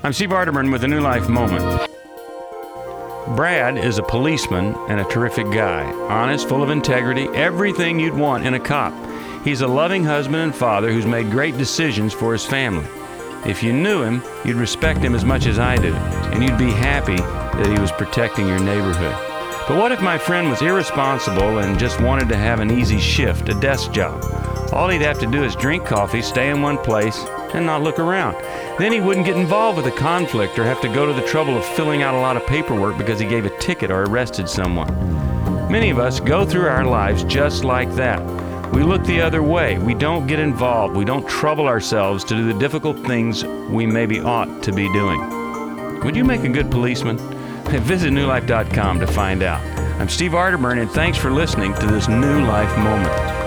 I'm Steve Arterburn with a New Life Moment. Brad is a policeman and a terrific guy. Honest, full of integrity, everything you'd want in a cop. He's a loving husband and father who's made great decisions for his family. If you knew him, you'd respect him as much as I do, and you'd be happy that he was protecting your neighborhood. But what if my friend was irresponsible and just wanted to have an easy shift, a desk job? All he'd have to do is drink coffee, stay in one place, and not look around. Then he wouldn't get involved with a conflict or have to go to the trouble of filling out a lot of paperwork because he gave a ticket or arrested someone. Many of us go through our lives just like that. We look the other way. We don't get involved. We don't trouble ourselves to do the difficult things we maybe ought to be doing. Would you make a good policeman? Visit newlife.com to find out. I'm Steve Arterburn, and thanks for listening to this New Life Moment.